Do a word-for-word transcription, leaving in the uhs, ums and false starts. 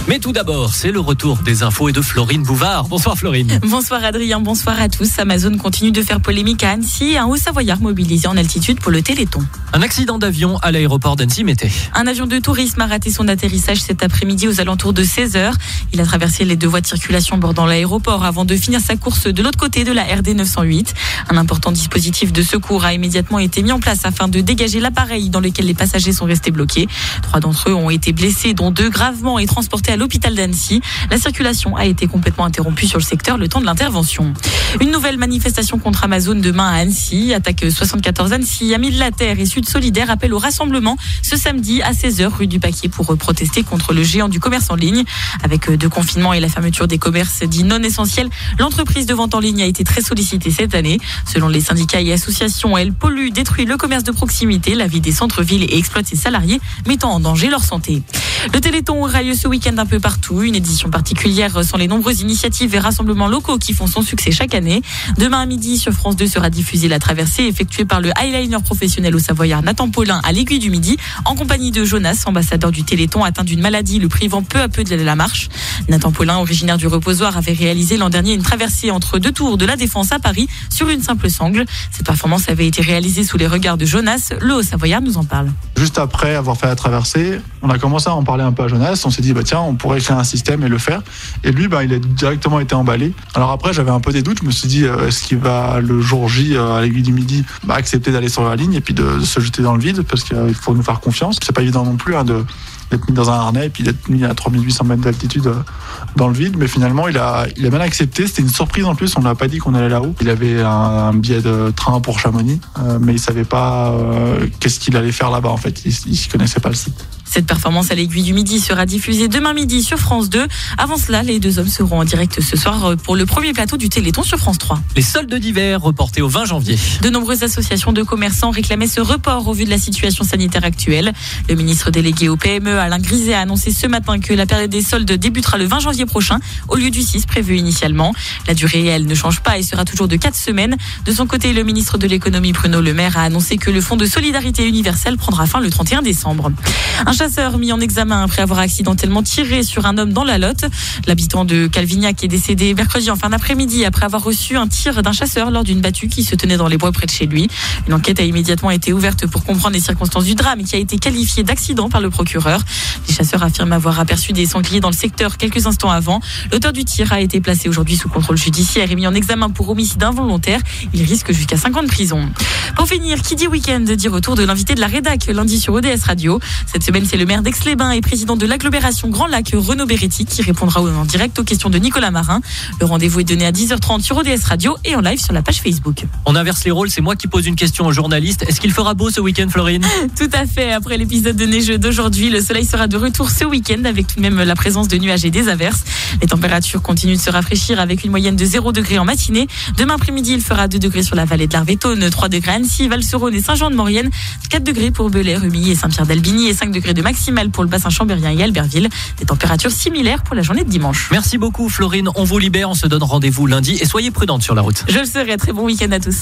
Mais tout d'abord, c'est le retour des infos et de Florine Bouvard. Bonsoir Florine. Bonsoir Adrien, bonsoir à tous. Amazon continue de faire polémique à Annecy. Un Haut-Savoyard mobilisé en altitude pour le Téléthon. Un accident d'avion à l'aéroport d'Annecy-Mété. Un avion de tourisme a raté son atterrissage cet après-midi aux alentours de seize heures. Il a traversé les deux voies de circulation bordant l'aéroport avant de finir sa course de l'autre côté de la R D neuf cent huit. Un important dispositif de secours a immédiatement été mis en place afin de dégager l'appareil dans lequel les passagers sont restés bloqués. Trois d'entre eux ont été blessés, dont deux gravement et transportés à l'hôpital d'Annecy. La circulation a été complètement interrompue sur le secteur le temps de l'intervention. Une nouvelle manifestation contre Amazon demain à Annecy. Attaque soixante-quatorze Annecy, Amis de la Terre et Sud Solidaire appellent au rassemblement ce samedi à seize heures rue du Paquier pour protester contre le géant du commerce en ligne. Avec deux confinements et la fermeture des commerces dits non essentiels, l'entreprise de vente en ligne a été très sollicitée cette année. Selon les syndicats et associations, elle pollue, détruit le commerce de proximité, la vie des centres-villes et exploite ses salariés, mettant en danger leur santé. Le Téléthon aura lieu ce week-end un peu partout. Une édition particulière sont les nombreuses initiatives et rassemblements locaux qui font son succès chaque année. Demain à midi, sur France deux sera diffusée la traversée effectuée par le eyeliner professionnel au Savoyard Nathan Paulin à l'Aiguille du Midi, en compagnie de Jonas, ambassadeur du Téléthon atteint d'une maladie le privant peu à peu de la marche. Nathan Paulin, originaire du Reposoir, avait réalisé l'an dernier une traversée entre deux tours de la Défense à Paris sur une simple sangle. Cette performance avait été réalisée sous les regards de Jonas. Le Haut-Savoyard nous en parle. Juste après avoir fait la traversée, on a commencé à en parler un peu à Jonas. On s'est dit, bah tiens, on pourrait créer un système et le faire. Et lui, bah, il a directement été emballé. Alors après, j'avais un peu des doutes. Je me suis dit, euh, est-ce qu'il va le jour J à l'Aiguille du Midi bah, accepter d'aller sur la ligne et puis de, de se jeter dans le vide, parce qu'il faut nous faire confiance. C'est pas évident non plus hein, de d'être mis dans un harnais et puis d'être mis à trois mille huit cents mètres d'altitude dans le vide, mais finalement il a, il a bien accepté. C'était une surprise en plus, on ne l'a pas dit qu'on allait là-haut. Il avait un, un billet de train pour Chamonix, euh, mais il ne savait pas euh, qu'est-ce qu'il allait faire là-bas en fait, il ne connaissait pas le site. Cette performance à l'Aiguille du Midi sera diffusée demain midi sur France deux. Avant cela, les deux hommes seront en direct ce soir pour le premier plateau du Téléthon sur France trois. Les soldes d'hiver reportés au vingt janvier. De nombreuses associations de commerçants réclamaient ce report au vu de la situation sanitaire actuelle. Le ministre délégué au P M E, Alain Griset, a annoncé ce matin que la période des soldes débutera le vingt janvier prochain, au lieu du six prévu initialement. La durée, elle, ne change pas et sera toujours de quatre semaines. De son côté, le ministre de l'économie, Bruno Le Maire, a annoncé que le fonds de solidarité universelle prendra fin le trente et un décembre. Un chasseur mis en examen après avoir accidentellement tiré sur un homme dans la Lotte. L'habitant de Calvignac est décédé mercredi en fin d'après-midi après avoir reçu un tir d'un chasseur lors d'une battue qui se tenait dans les bois près de chez lui. Une enquête a immédiatement été ouverte pour comprendre les circonstances du drame qui a été qualifiée d'accident par le procureur. Les chasseurs affirment avoir aperçu des sangliers dans le secteur quelques instants avant. L'auteur du tir a été placé aujourd'hui sous contrôle judiciaire et mis en examen pour homicide involontaire. Il risque jusqu'à cinq ans de prison. Pour finir, qui dit week-end dit retour de l'invité de la rédac lundi sur O D S Radio. Cette semaine, c'est le maire d'Aix-les-Bains et président de l'agglomération Grand Lac, Renaud Beretti, qui répondra en direct aux questions de Nicolas Marin. Le rendez-vous est donné à dix heures trente sur O D S Radio et en live sur la page Facebook. On inverse les rôles, c'est moi qui pose une question aux journalistes. Est-ce qu'il fera beau ce week-end, Florine ? Tout à fait. Après l'épisode de neigeux d'aujourd'hui, le soleil sera de retour ce week-end avec tout de même la présence de nuages et des averses. Les températures continuent de se rafraîchir avec une moyenne de zéro degré en matinée. Demain après-midi, il fera deux degrés sur la vallée de l'Arvétone, trois degrés à Annecy, Val-sur-Rhône et Saint-Jean-de-Maurienne, quatre degrés pour Belay, Rumilly et Saint-Pierre-d'Albigny et cinq degrés de maximal pour le bassin chambérien et Albertville. Des températures similaires pour la journée de dimanche. Merci beaucoup Florine, on vous libère, on se donne rendez-vous lundi et soyez prudente sur la route. Je le serai, très bon week-end à tous.